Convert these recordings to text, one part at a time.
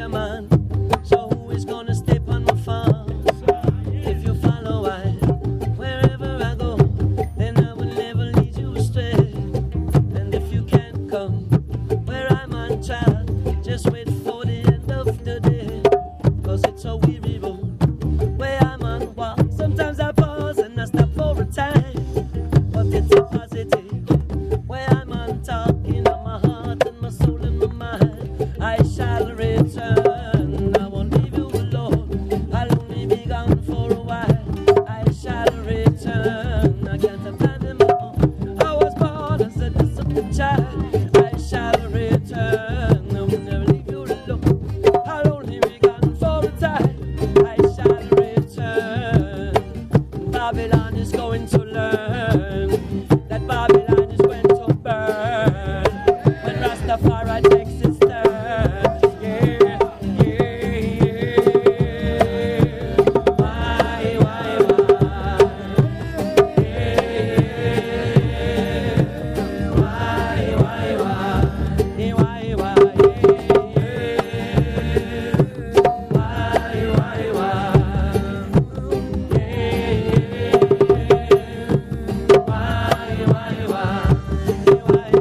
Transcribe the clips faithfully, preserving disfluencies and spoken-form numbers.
a man. So who is gonna step on my farm? If you follow I, wherever I go, then I will never lead you astray. And if you can't come where I'm on, child, just wait for the end of the day. Cause it's a weary road where I'm on walk. Sometimes I pause and I stop for a time, but it's a positive where I'm on talking on my heart and my soul and my mind. I shall return, I won't leave you alone. I'll only be gone for a while. I shall return, I can't abandon my own. I was born as a disciplined child. I shall return, I will never leave you alone. I'll only be gone for a time. I shall return. Babylon is going to learn that Babylon is going to burn when Rastafari takes its turn. Yeah, yeah, yeah. Why, why, why? Yeah, why, why, why? Yeah, why, why? Yeah, why, why, why? Yeah, why, why, why?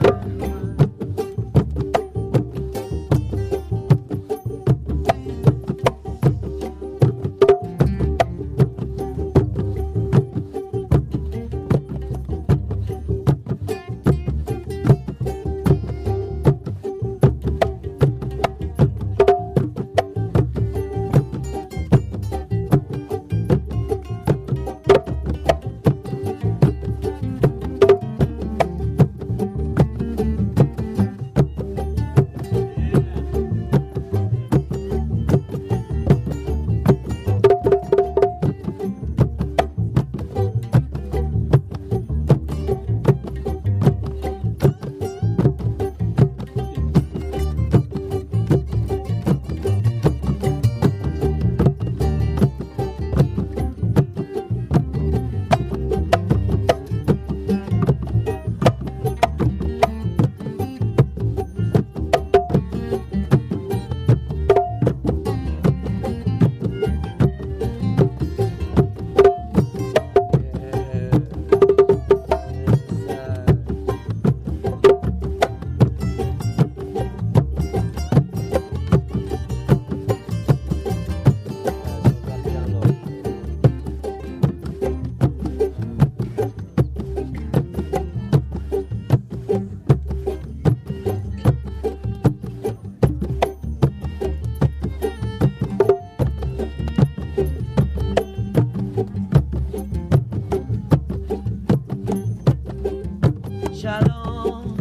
Shalom,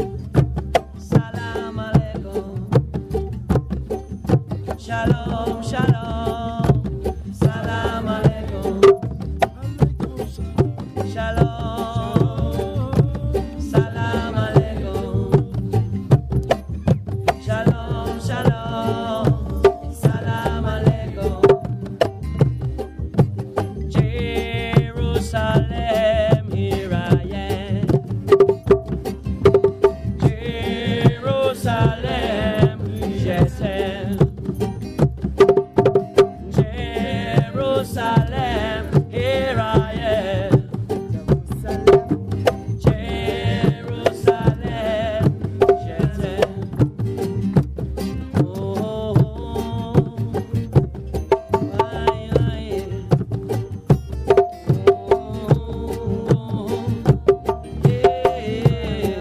salam alaikum. Shalom, shalom, salam alaikum. Shalom, salam alaikum. Shalom, shalom, salam alaikum. Jerusalem, here I am. Jerusalem, yes, Jerusalem, here I am. Jerusalem, yes, oh, why, why, oh, yeah.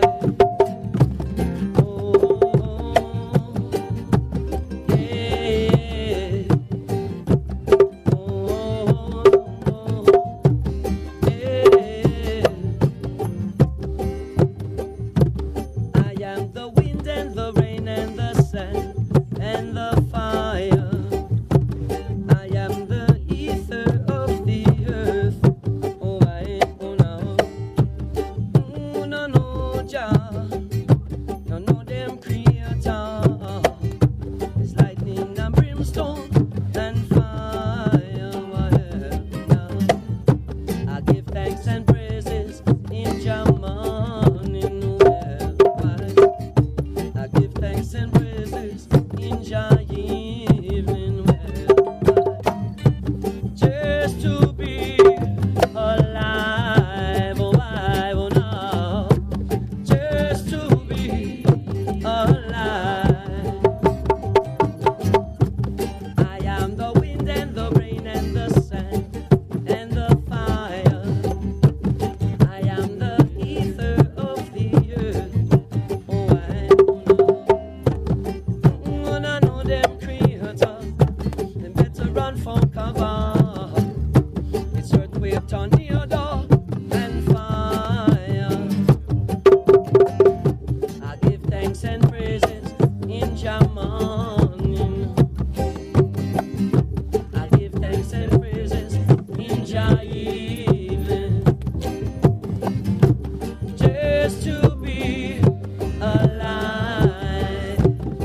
Thanks and praises in Jah. them creator, them better run for cover. It's earthquake, tornado, and fire. I give thanks and praises in Jah morning. I give thanks and praises in Jah evening. Just to be alive,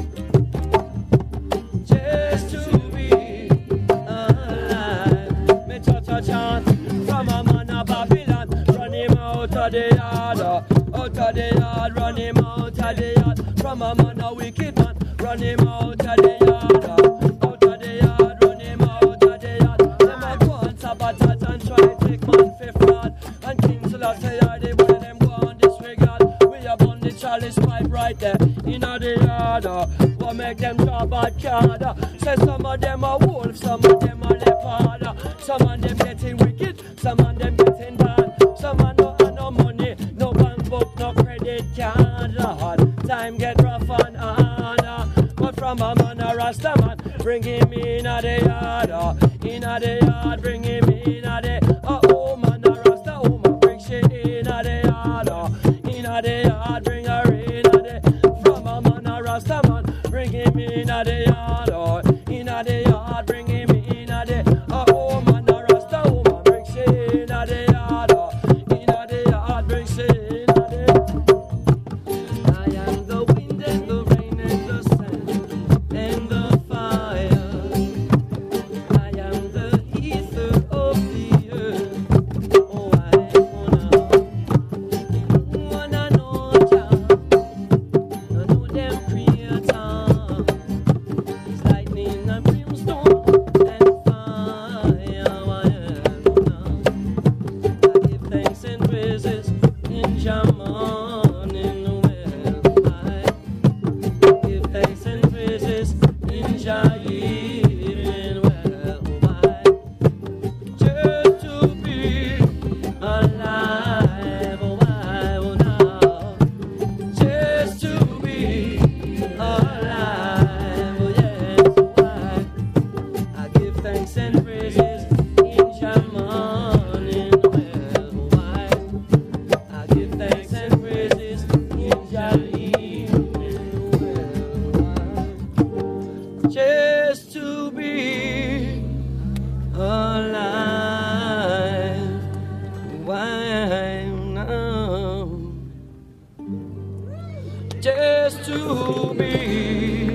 just to be alive. Me touch a chant from a man of Babylon, run him out of the yard, out of the yard, run him out of the yard. From a man a wicked man, run him out of the yard, out of the yard, run him out of the yard. Them a go on sabotage and try take man for fraud, and King Selassie are the boy them go on disregard. We have on the chalice pipe right there in the yard. What make them draw bad card? Say some of them are wolf, some of them are leopard. Some of them getting wicked, some of them getting bad. Some of no have no money, no bank book, no credit card. Lord, time get rough and hard. But from a man a Rasta man, bring him in a the yard. In a the yard, bring him in a the. Oh, oh man a Rasta woman, bring she in a the yard. In a the yard, bring her in a the. From a man a Rasta man, bring him in a the yard. In a the yard, bring him in a the. Oh, oh man a Rasta woman, bring she in a the yard. In a the yard, bring she in a the. I am the wind and the rain and the sand and the fire. I am the ether of the earth. Oh, I wanna, wanna know Jah, I know them creator. It's lightning and brimstone and fire. I wanna, I give thanks and praises in Jah morning. Well, I give thanks and praises in Jah evening. Well, why? Just to be alive. Oh, why? Oh, now. Just to be alive. Oh, yes. Oh, why? I give thanks and praises in Jah morning. Well, why? I give thanks and praises in Jah evening. Well, why? Just to be alive. Why now? Just to be